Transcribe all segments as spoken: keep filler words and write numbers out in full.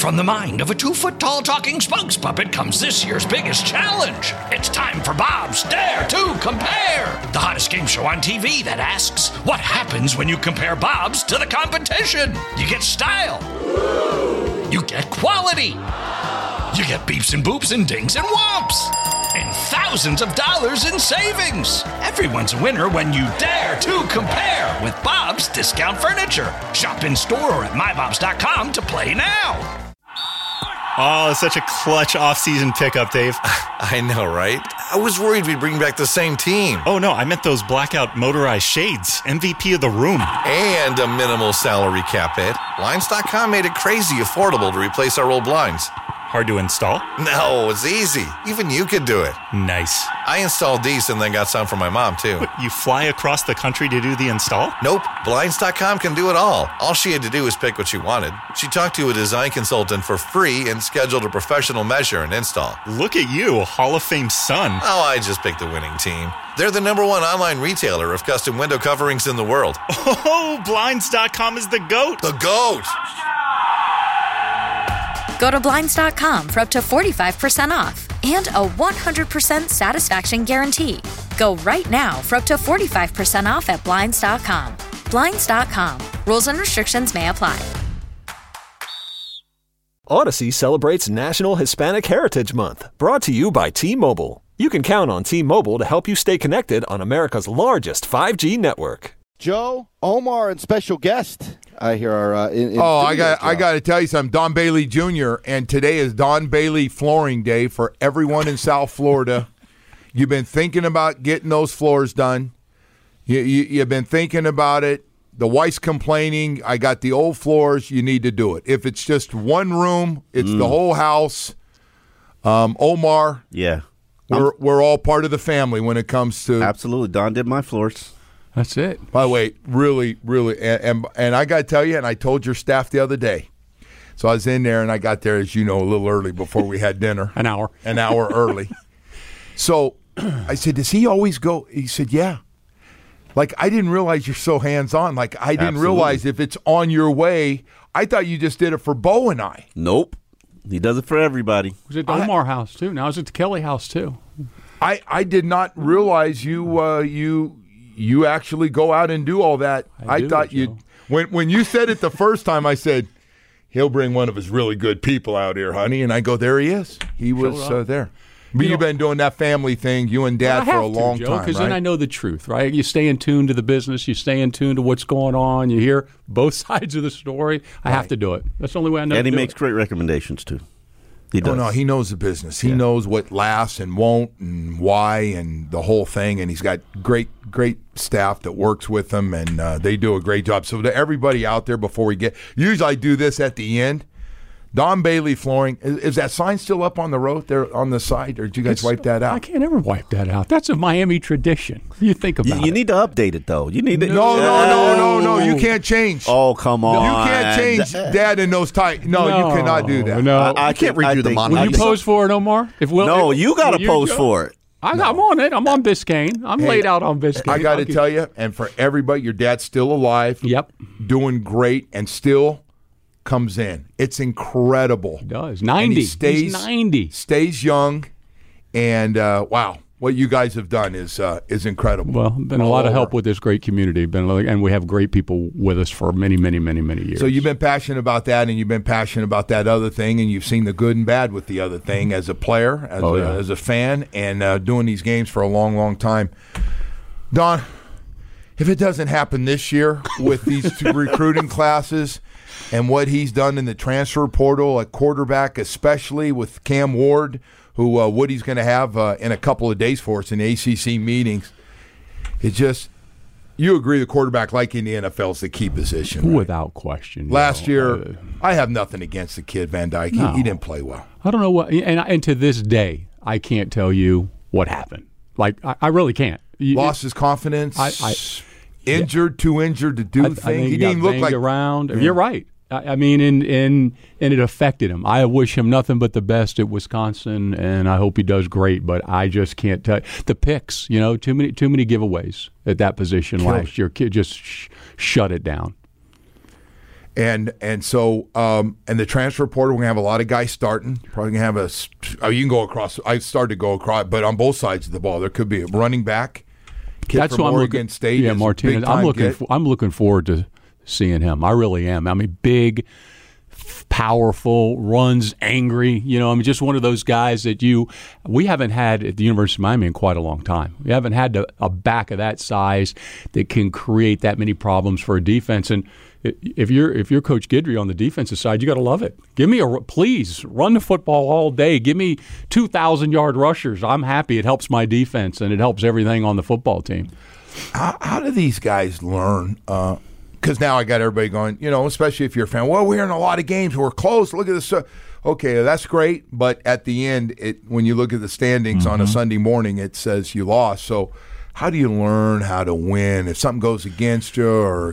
From the mind of a two-foot-tall talking spokes puppet comes this year's biggest challenge. It's time for Bob's Dare to Compare, the hottest game show on T V that asks, what happens when you compare Bob's to the competition? You get style. You get quality. You get beeps and boops and dings and whomps. And thousands of dollars in savings. Everyone's a winner when you dare to compare with Bob's Discount Furniture. Shop in store or at my bobs dot com to play now. Oh, such a clutch off-season pickup, Dave. I know, right? I was worried we'd bring back the same team. Oh, no, I meant those blackout motorized shades. M V P of the room. And a minimal salary cap hit. Blinds dot com made it crazy affordable to replace our old blinds. Hard to install? No, it's easy. Even you could do it. Nice. I installed these and then got some for my mom, too. But you fly across the country to do the install? Nope. Blinds dot com can do it all. All she had to do was pick what she wanted. She talked to a design consultant for free and scheduled a professional measure and install. Look at you, Hall of Fame son. Oh, I just picked the winning team. They're the number one online retailer of custom window coverings in the world. Oh, Blinds dot com is the GOAT. The GOAT! Go to Blinds dot com for up to forty-five percent off and a one hundred percent satisfaction guarantee. Go right now for up to forty-five percent off at Blinds dot com. Blinds dot com. Rules and restrictions may apply. Odyssey celebrates National Hispanic Heritage Month, brought to you by T-Mobile. You can count on T-Mobile to help you stay connected on America's largest five G network. Joe, Omar, and special guest. I hear our uh, in, in oh, I got Joe. I got to tell you something. Don Bailey Junior And today is Don Bailey Flooring Day for everyone in South Florida. You've been thinking about getting those floors done. You, you you've been thinking about it. The wife's complaining. I got the old floors. You need to do it. If it's just one room, it's mm. the whole house. Um, Omar, yeah, we're I'm, we're all part of the family when it comes to absolutely. Don did my floors. That's it. By the way, really, really, and, and, and I got to tell you, and I told your staff the other day. So I was in there, and I got there, as you know, a little early before we had dinner. An hour. An hour early. So I said, does he always go? He said, yeah. Like, I didn't realize you're so hands-on. Like, I didn't Absolutely. realize if it's on your way. I thought you just did it for Bo and I. Nope. He does it for everybody. It was at the Omar house, too. Now it's at the Kelly house, too. I, I did not realize you uh, you you actually go out and do all that. I, I do, thought you when when you said it the first time, I said, he'll bring one of his really good people out here, honey. And I go, there he is. He was uh, there. But you you've know, been doing that family thing, you and Dad, well, for a long to, Joe, time, Because right? then I know the truth, right? You stay in tune to the business. You stay in tune to what's going on. You hear both sides of the story. I right. have to do it. That's the only way I know And to he do makes it. great recommendations, too. He does. Oh, no, he knows the business. He yeah. knows what lasts and won't and why and the whole thing. And he's got great, great staff that works with him, and uh, they do a great job. So to everybody out there, before we get – usually I do this at the end. Don Bailey Flooring, is, is that sign still up on the road there on the side, or did you guys it's, wipe that out? I can't ever wipe that out. That's a Miami tradition. You think about you, it. You need to update it, though. You need to. No, no, no, no, no. You can't change. Oh, come on. You can't change Dad in those tight. No, no, you cannot do that. No, I, I can't redo the monitor. Will you pose for it, Omar? If we'll, no, if, you got to pose for it. I, no. I'm on it. I'm on Biscayne. I'm hey, laid out on Biscayne. I got to tell you, and for everybody, your dad's still alive. Yep. Doing great, and still comes in. It's incredible. He does. ninety. And he stays, He's ninety. Stays young, and uh, wow, what you guys have done is uh, is incredible. Well, been a lot of help with this great community. Been and we have great people with us for many, many, many, many years. So you've been passionate about that, and you've been passionate about that other thing, and you've seen the good and bad with the other thing as a player, as, oh, a, yeah. as a fan, and uh, doing these games for a long, long time. Don, if it doesn't happen this year with these two recruiting classes and what he's done in the transfer portal at quarterback, especially with Cam Ward, who uh, Woody's going to have uh, in a couple of days for us in A C C meetings, it just – you agree the quarterback, like in the N F L, is the key position, right? Without question. Last know, year, uh, I have nothing against the kid, Van Dyke. He, no. he didn't play well. I don't know what – and and to this day, I can't tell you what happened. Like, I, I really can't. You, Lost his confidence. I, I, injured, yeah. too injured to do I, things. I think he, he didn't look like around. Yeah. You're right. I, I mean, and, and and it affected him. I wish him nothing but the best at Wisconsin, and I hope he does great. But I just can't tell the picks. You know, too many too many giveaways at that position Killed. last year. Kid just sh- shut it down. And and so um, and the transfer portal, we're gonna have a lot of guys starting. Probably gonna have a. Oh, you can go across. I started to go across, but on both sides of the ball, there could be a running back. Kid That's from what I'm Oregon looking. State. Yeah, is a Martinez. big-time I'm looking. get. For, I'm looking forward to seeing him. I really am. I mean, big, f- powerful, runs angry. You know, I mean, just one of those guys that you. We haven't had at the University of Miami in quite a long time. We haven't had a, a back of that size that can create that many problems for a defense. And if you're if you're Coach Guidry on the defensive side, you got to love it. Give me a please run the football all day. Give me two thousand yard rushers. I'm happy. It helps my defense and it helps everything on the football team. How, how do these guys learn? Because uh, now I got everybody going. You know, especially if you're a fan. Well, we're in a lot of games. We're close. Look at this. Okay, that's great. But at the end, it when you look at the standings mm-hmm. on a Sunday morning, it says you lost. So how do you learn how to win if something goes against you or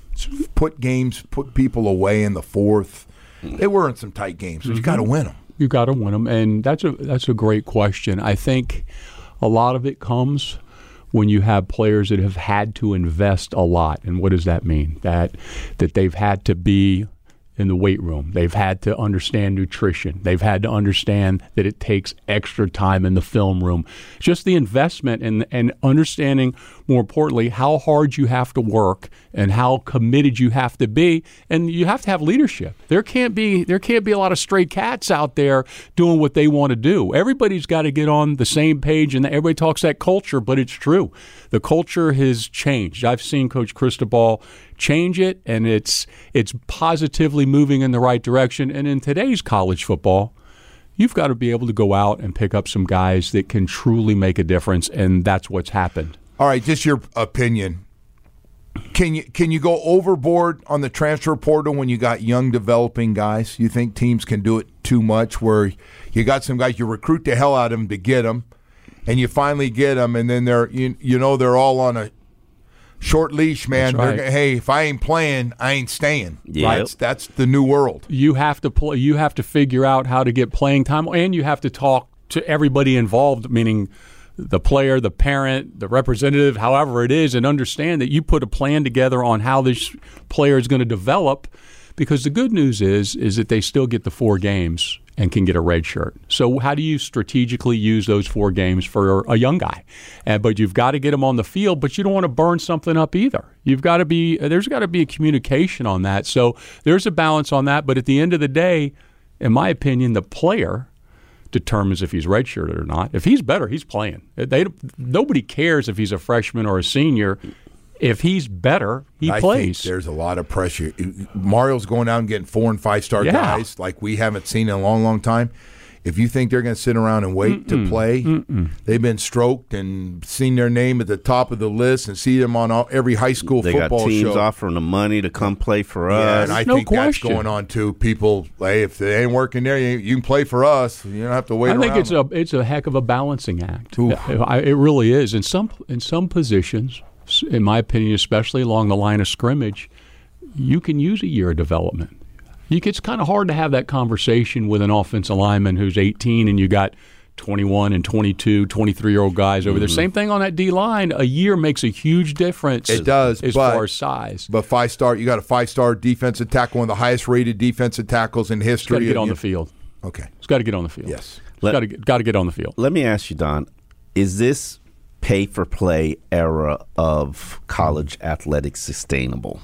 put games, put people away in the fourth? They were in some tight games, but mm-hmm. you got to win them. You got to win them, and that's a that's a great question. I think a lot of it comes when you have players that have had to invest a lot. And what does that mean? That that they've had to be in the weight room. They've had to understand nutrition. They've had to understand that it takes extra time in the film room. Just the investment and and understanding, more importantly, how hard you have to work and how committed you have to be. And you have to have leadership. There can't be there can't be a lot of stray cats out there doing what they want to do. Everybody's got to get on the same page, and everybody talks that culture, but it's true. The culture has changed. I've seen Coach Cristobal change it, and it's it's positively moving in the right direction. And in today's college football, you've got to be able to go out and pick up some guys that can truly make a difference, and that's what's happened. All right, just your opinion. Can you can you go overboard on the transfer portal when you got young developing guys? You think teams can do it too much where you got some guys, you recruit the hell out of them to get them, and you finally get them, and then they're you, you know they're all on a short leash, man. Right. They're, hey, if I ain't playing, I ain't staying. Yep. Right? That's, that's the new world. You have to play. You have to figure out how to get playing time, and you have to talk to everybody involved, meaning the player, the parent, the representative, however it is, and understand that you put a plan together on how this player is going to develop. Because the good news is, is that they still get the four games and can get a red shirt. So how do you strategically use those four games for a young guy? Uh, but you've got to get them on the field, but you don't want to burn something up either. You've got to be, there's got to be a communication on that. So there's a balance on that. But at the end of the day, in my opinion, the player determines if he's redshirted or not. If he's better, he's playing. They nobody cares if he's a freshman or a senior. If he's better, he I plays. Think there's a lot of pressure. Mario's going out and getting four and five star yeah. guys like we haven't seen in a long, long time. If you think they're going to sit around and wait Mm-mm. to play, Mm-mm. they've been stroked and seen their name at the top of the list and see them on all, every high school they football show. They got teams offering them money to come play for us. Yeah, and I no think question. that's going on too. People, hey, if they ain't working there, you, you can play for us. You don't have to wait I think around. it's a it's a heck of a balancing act. It really is. In some in some positions, in my opinion, especially along the line of scrimmage, you can use a year of development. You, it's kind of hard to have that conversation with an offensive lineman who's eighteen and you got twenty-one and twenty-two, twenty-three-year-old guys over mm-hmm. there. Same thing on that D-line. A year makes a huge difference. It does, as but, far as size. But five-star, you got a five-star defensive tackle, one of the highest-rated defensive tackles in history. Got to get on you, the field. Okay. It's got to get on the field. Yes. Got to got to get on the field. Let me ask you, Don, is this pay-for-play era of college athletics sustainable?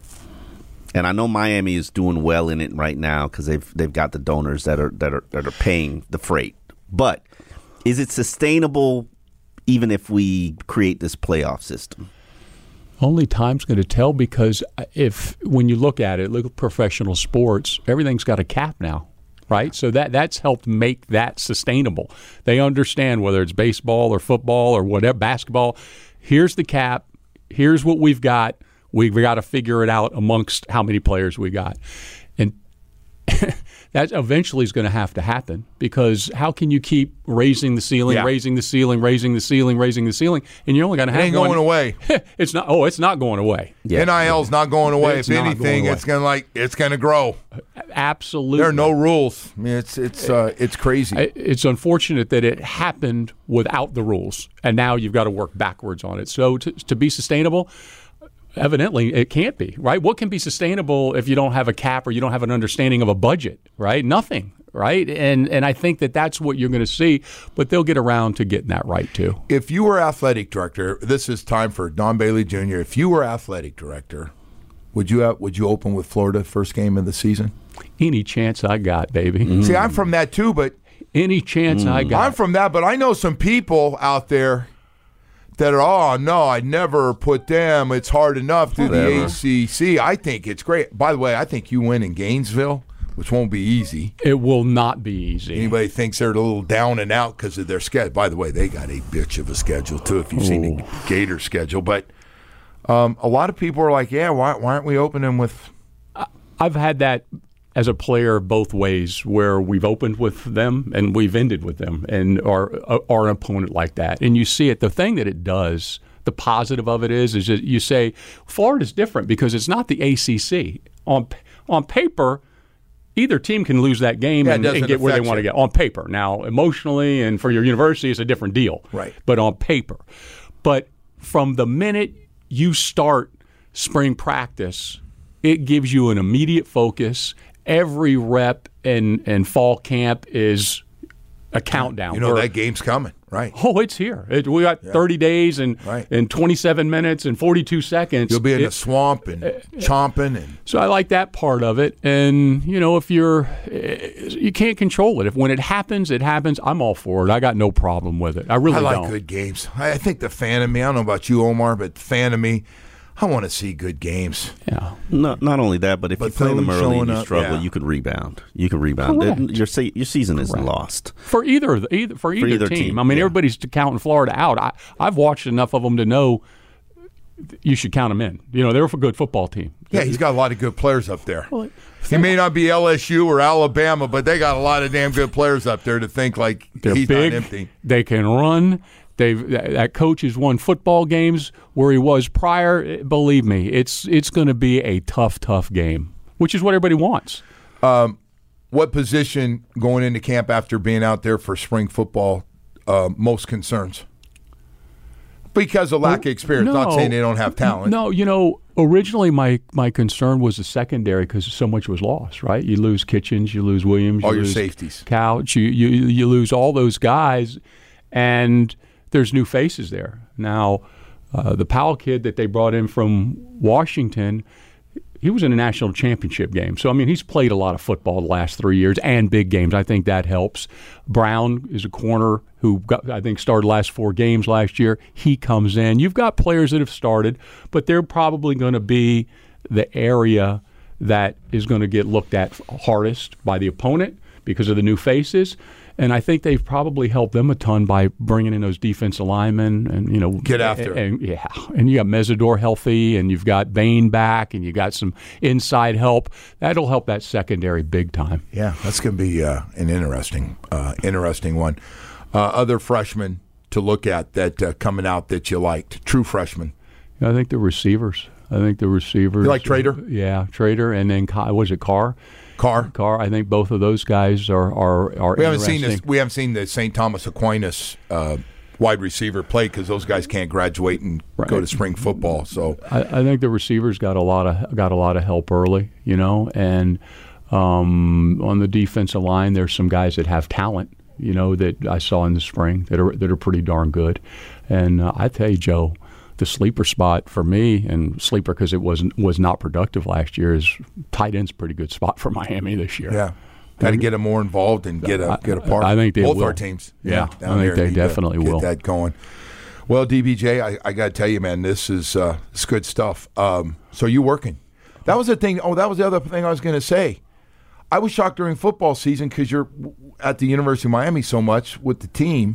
And I know Miami is doing well in it right now because they've they've got the donors that are that are that are paying the freight. But is it sustainable even if we create this playoff system? Only time's going to tell, because if when you look at it, look at professional sports, everything's got a cap now, right? So that that's helped make that sustainable. They understand whether it's baseball or football or whatever, basketball. Here's the cap. Here's what we've got. We've got to figure it out amongst how many players we got. And that eventually is going to have to happen, because how can you keep raising the ceiling, yeah. raising the ceiling, raising the ceiling, raising the ceiling, and you're only going to have it ain't one. going away. It's not. Oh, it's not going away. Yeah. N I L's not going away. It's if not anything, going away. it's going to like it's going to grow. Absolutely. There are no rules. I mean, it's it's uh, it's crazy. It's unfortunate that it happened without the rules, and now you've got to work backwards on it. So to, to be sustainable, evidently, it can't be, right? What can be sustainable if you don't have a cap or you don't have an understanding of a budget, right? Nothing, right? And and I think that that's what you're going to see, but they'll get around to getting that right, too. If you were athletic director, this is time for Don Bailey Junior If you were athletic director, would you have, would you open with Florida first game of the season? Any chance I got, baby. Mm. See, I'm from that, too, but any chance mm. I got. I'm from that, but I know some people out there that are, oh, no, I never put them. It's hard enough through Whatever. the A C C. I think it's great. By the way, I think you win in Gainesville, which won't be easy. It will not be easy. Anybody thinks they're a little down and out because of their schedule. By the way, they got a bitch of a schedule, too, if you've Ooh. seen the Gator schedule. But um, a lot of people are like, yeah, why, why aren't we opening with – I've had that as a player both ways, where we've opened with them and we've ended with them and are, are an opponent like that. And you see it. The thing that it does, the positive of it is, is that you say Florida's different because it's not the A C C. On on paper, either team can lose that game yeah, and, and get where they want to get. On paper. Now, emotionally and for your university, it's a different deal. Right. But on paper. But from the minute you start spring practice, it gives you an immediate focus. Every rep and, and fall camp is a countdown. You know, We're, that game's coming, right? Oh, it's here. It, we got yeah. thirty days and, right. and twenty-seven minutes and forty-two seconds. You'll be in it, the swamp and uh, chomping. And so I like that part of it. And, you know, if you're – you can't control it. If when it happens, it happens. I'm all for it. I got no problem with it. I really I like don't. good games. I, I think the fan of me – I don't know about you, Omar, but the fan of me – I want to see good games. Yeah. Not not only that, but if but you play them early and you up, struggle, yeah. you can rebound. You can rebound. It, your se- your season Correct. isn't lost for either either for either, for either team. team. I mean, yeah. everybody's counting Florida out. I I've watched enough of them to know you should count them in. You know, they're a good football team. Yeah, he's got a lot of good players up there. Well, he may not be L S U or Alabama, but they got a lot of damn good players up there to think like they're he's big, not empty. They can run. They've that coach has won football games where he was prior. Believe me, it's it's going to be a tough, tough game, which is what everybody wants. Um, what position going into camp after being out there for spring football uh, most concerns? Because of lack of experience. No, not saying they don't have talent. No, you know, originally my, my concern was the secondary because so much was lost, right? You lose Kitchens, you lose Williams, you all your lose safeties, Couch, you, you you lose all those guys, and there's new faces there. Now, uh, the Powell kid that they brought in from Washington, he was in a national championship game. So, I mean, he's played a lot of football the last three years and big games. I think that helps. Brown is a corner who got, I think started last four games last year. He comes in. You've got players that have started, but they're probably going to be the area that is going to get looked at hardest by the opponent because of the new faces. And I think they've probably helped them a ton by bringing in those defensive linemen and, you know, get after and, and yeah, and you got Mesidor healthy, and you've got Bain back, and you got some inside help. That'll help that secondary big time. Yeah, that's going to be uh, an interesting, uh, interesting one. Uh, other freshmen to look at that uh, coming out that you liked, true freshmen. Yeah, I think the receivers. I think the receivers. You like Trader? Uh, yeah, Trader, and then was it Carr? Carr. Carr. I think both of those guys are are, are we haven't seen interesting. this. We haven't seen the Saint Thomas Aquinas uh, wide receiver play because those guys can't graduate and right. go to spring football. So I, I think the receivers got a lot of got a lot of help early, you know, and um, on the defensive line, there's some guys that have talent, you know, that I saw in the spring that are that are pretty darn good. And uh, I tell you, Joe, the sleeper spot for me, and sleeper because it wasn't was not productive last year, is tight end's a pretty good spot for Miami this year. Yeah, got to get them more involved and get a get a part. I think they both will. our teams. Yeah, yeah I think they definitely get will that going. Well, D B J, I, I got to tell you, man, this is uh, it's good stuff. Um, so you working? That was the thing. Oh, that was the other thing I was going to say. I was shocked during football season because you're at the University of Miami so much with the team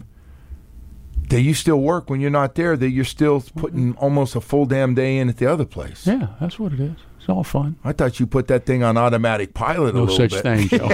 that you still work when you're not there, that you're still putting almost a full damn day in at the other place. Yeah, that's what it is. It's all fun. I thought you put that thing on automatic pilot a no little bit. No such thing, Joe.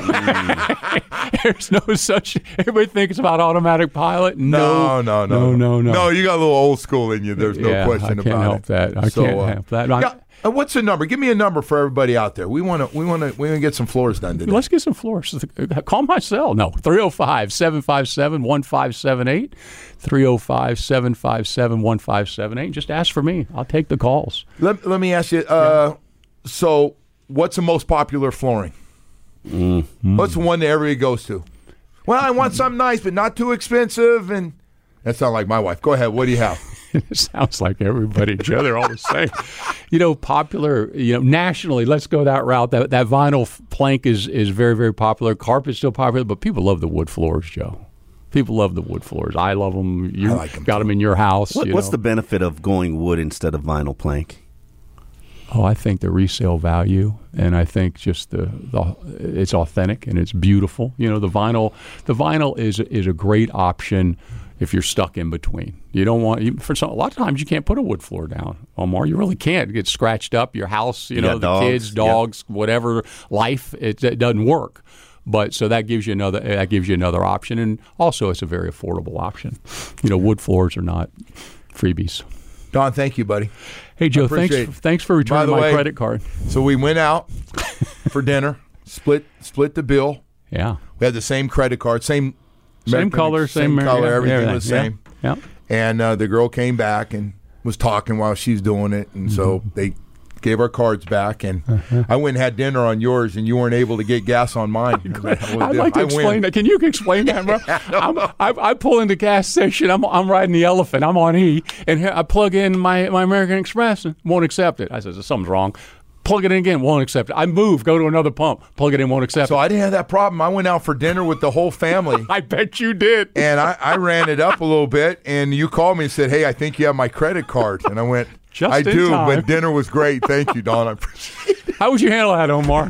There's no such – everybody thinks about automatic pilot. No, no, no. No, no, no. No, you got a little old school in you. There's no yeah, question about about it. I can't help that. I so, can't uh, help that. I, yeah. Uh, what's the number? Give me a number for everybody out there. We want to we want to we want to get some floors done today. Let's get some floors. Call my cell. No, three oh five, seven five seven, one five seven eight. three oh five, seven five seven, one five seven eight. Just ask for me. I'll take the calls. Let, let me ask you, uh, yeah. so what's the most popular flooring? Mm-hmm. What's the one that everybody goes to? Well, I want something nice, but not too expensive. And that sounds like my wife. Go ahead. What do you have? It sounds like everybody, Joe. They're all the same. You know, popular, you know, nationally, let's go that route. That that vinyl plank is, is very, very popular. Carpet's still popular, but people love the wood floors, Joe. People love the wood floors. I love them. You like them got too. them in your house. What, you what's know. the benefit of going wood instead of vinyl plank? Oh, I think the resale value, and I think just the, the it's authentic and it's beautiful. You know, the vinyl the vinyl is is a great option if you're stuck in between. You don't want you, for some, a lot of times you can't put a wood floor down, Omar. You really can't. It gets scratched up. Your house, you, You know, got the dogs, kids, dogs, yeah. whatever. Life, it, it doesn't work. But so that gives you another that gives you another option, and also it's a very affordable option. You know, wood floors are not freebies. Don, thank you, buddy. Hey, Joe, thanks appreciate it. thanks for returning By the my way, credit card. So we went out for dinner, split split the bill. Yeah, We had the same credit card, same same American- color, same, same color, yeah, everything everything. was the same. Yeah. And uh, the girl came back and was talking while she's doing it, and so Mm-hmm. they gave our cards back, and Uh-huh. I went and had dinner on yours, and you weren't able to get gas on mine. I'd like to I explain win. that. Can you explain that, bro? I'm, I, I pull in the gas station. I'm, I'm riding the Elephant. I'm on E, and here I plug in my, my American Express and won't accept it. I says, something's wrong. Plug it in again, won't accept it. I move, go to another pump, plug it in, won't accept So it. I didn't have that problem. I went out for dinner with the whole family. I bet you did. And I, I ran it up a little bit, and you called me and said, hey, I think you have my credit card. And I went, Just I in do, time. but dinner was great. Thank you, Don. I appreciate it. How would you handle that, Omar?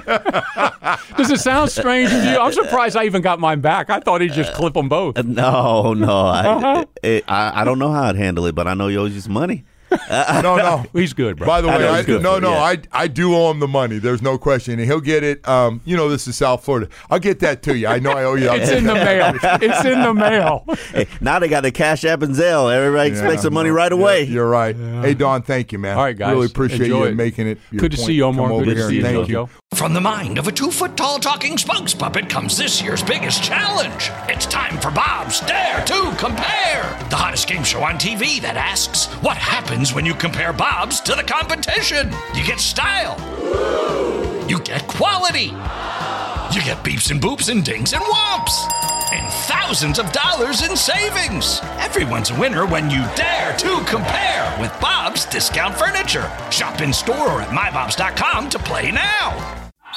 Does it sound strange to you? I'm surprised I even got mine back. I thought he'd just clip them both. No, no. I, Uh-huh. it, I, I don't know how I'd handle it, but I know you owe you some money. No, no. He's good, bro. By the I way, know I, he's good no, for it, no, yeah. I, I do owe him the money. There's no question. And he'll get it. Um, you know, this is South Florida. I'll get that to you. I know I owe you. I'll It's get in the that. mail. It's in the mail. Hey, now they got the Cash App and Zelle. Everybody expects Yeah, the money no, right yeah, away. You're right. Hey, Don, thank you, man. All right, guys. Really appreciate Enjoy you it. making it. your Good to point. see you, Omar. Come over Good to here see you, and thank Joe. From the mind of a two-foot-tall talking spokes puppet comes this year's biggest challenge. It's time for Bob's Dare to Compare, the hottest game show on T V that asks, what happens when you compare Bob's to the competition? You get style. You get quality. You get beeps and boops and dings and whomps. And thousands of dollars in savings. Everyone's a winner when you dare to compare with Bob's Discount Furniture. Shop in store or at my bobs dot com to play now.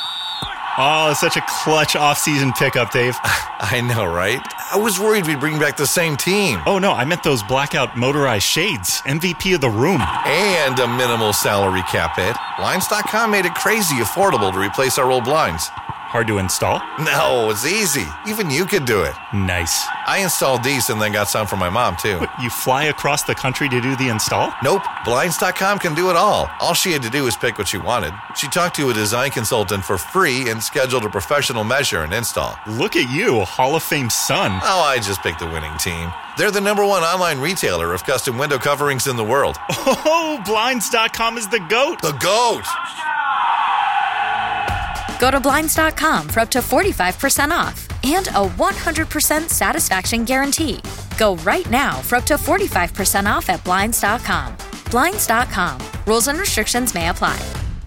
Oh, it's such a clutch off-season pickup, Dave. I know, right? I was worried we'd bring back the same team. Oh, no, I meant those blackout motorized shades. M V P of the room. And a minimal salary cap hit. Blinds dot com made it crazy affordable to replace our old blinds. Hard to install? No, it's easy. Even you could do it. Nice. I installed these and then got some for my mom, too. What, you fly across the country to do the install? Nope, Blinds dot com can do it all. All she had to do was pick what she wanted. She talked to a design consultant for free and scheduled a professional measure and install. Look at you, Hall of Fame son. Oh, I just picked the winning team. They're the number one online retailer of custom window coverings in the world. Oh, Blinds dot com is the GOAT. The GOAT! Go to Blinds dot com for up to forty-five percent off and a one hundred percent satisfaction guarantee. Go right now for up to forty-five percent off at Blinds dot com. Blinds dot com. Rules and restrictions may apply.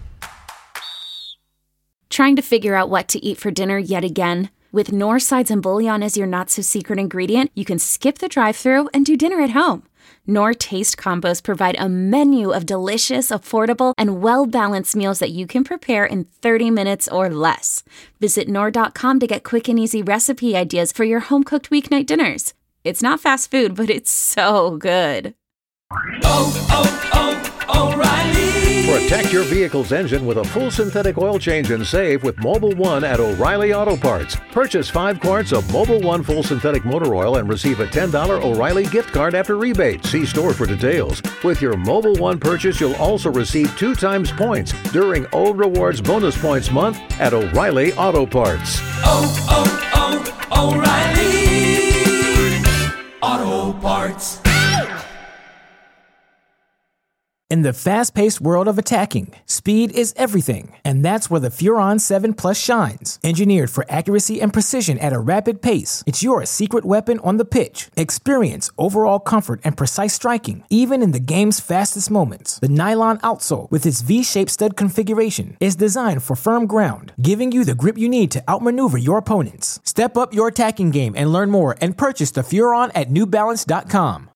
Trying to figure out what to eat for dinner yet again? With Knorr sides and bouillon as your not-so-secret ingredient, you can skip the drive-thru and do dinner at home. Knorr Taste Combos provide a menu of delicious, affordable, and well-balanced meals that you can prepare in thirty minutes or less. Visit Knorr dot com to get quick and easy recipe ideas for your home-cooked weeknight dinners. It's not fast food, but it's so good. Oh, oh, oh, O'Reilly. Protect your vehicle's engine with a full synthetic oil change and save with Mobil one at O'Reilly Auto Parts. Purchase five quarts of Mobil one full synthetic motor oil and receive a ten dollars O'Reilly gift card after rebate. See store for details. With your Mobil one purchase, you'll also receive two times points during O Rewards Bonus Points Month at O'Reilly Auto Parts. Oh, oh, oh, O'Reilly Auto Parts. In the fast-paced world of attacking, speed is everything, and that's where the Furon seven Plus shines. Engineered for accuracy and precision at a rapid pace, it's your secret weapon on the pitch. Experience overall comfort and precise striking, even in the game's fastest moments. The nylon outsole, with its V-shaped stud configuration, is designed for firm ground, giving you the grip you need to outmaneuver your opponents. Step up your attacking game and learn more and purchase the Furon at New Balance dot com.